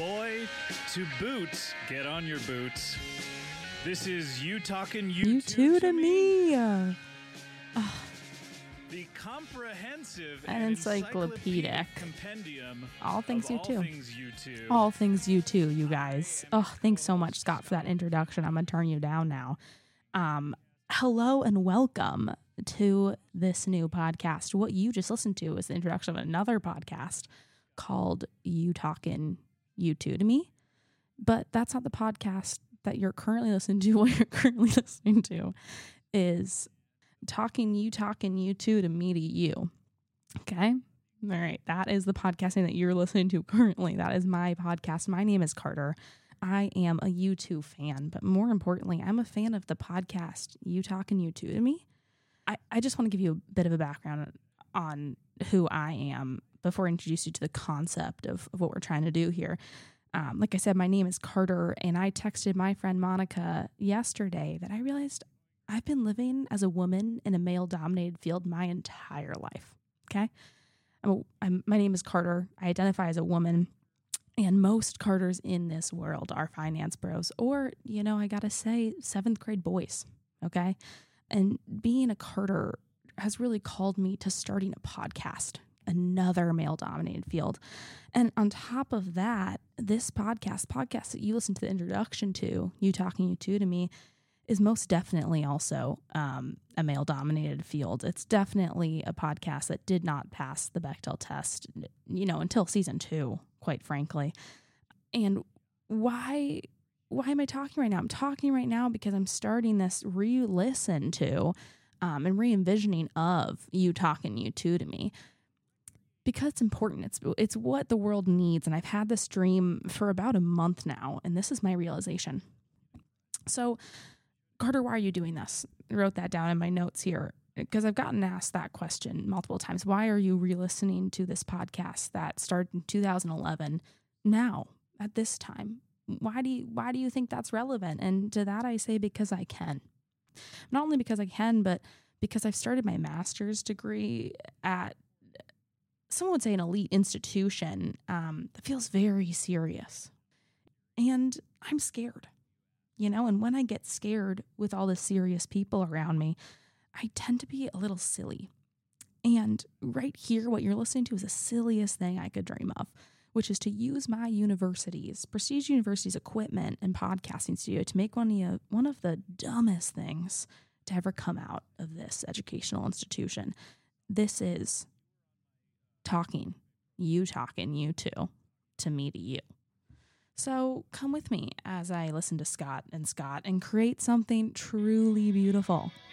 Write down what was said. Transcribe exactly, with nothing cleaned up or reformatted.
boy. To boot, get on your boots. This is You Talking You, You Two Two to Me. Uh, the comprehensive and and encyclopedic compendium all things of you all two. things you two. All things you too, you guys. Oh, thanks so much, Scott, for that introduction. I'm going to turn you down now. Um, hello and welcome to this new podcast. What you just listened to is the introduction of another podcast called You Talking You Two to Me. But that's not the podcast that you're currently listening to. What you're currently listening to is Talking You Talking You Two to Me to You. Okay? All right. That is the podcasting that you're listening to currently. That is my podcast. My name is Carter. I am a U two fan, but more importantly, I'm a fan of the podcast You Talking You Two to Me. I, I just want to give you a bit of a background on who I am before I introduce you to the concept of, of what we're trying to do here. Um, like I said, my name is Carter, and I texted my friend Monica yesterday that I realized I've been living as a woman in a male-dominated field my entire life, okay? I'm, a, I'm my name is Carter. I identify as a woman, and most Carters in this world are finance bros, or, you know, I gotta say, seventh grade boys, okay? And being a Carter has really called me to starting a podcast, another male-dominated field. And on top of that, this podcast, podcast that you listen to the introduction to, You Talking You Two to Me, is most definitely also um, a male-dominated field. It's definitely a podcast that did not pass the Bechdel test, you know, until season two, quite frankly. And why, why am I talking right now? I'm talking right now because I'm starting this re-listen to um, and re-envisioning of You Talking You Two to Me. Because it's important. It's it's what the world needs. And I've had this dream for about a month now, and this is my realization. So, Carter, why are you doing this? I wrote that down in my notes here because I've gotten asked that question multiple times. Why are you re-listening to this podcast that started in two thousand eleven now at this time? Why do you, why do you think that's relevant? And to that I say because I can. Not only because I can, but because I've started my master's degree at, someone would say, an elite institution um, that feels very serious. And I'm scared, you know, and when I get scared with all the serious people around me, I tend to be a little silly. And right here, what you're listening to is the silliest thing I could dream of, which is to use my university's, Prestige University's equipment and podcasting studio to make one of the, one of the dumbest things to ever come out of this educational institution. This is talking, you talking, you two, to me to you. So come with me as I listen to Scott and Scott and create something truly beautiful.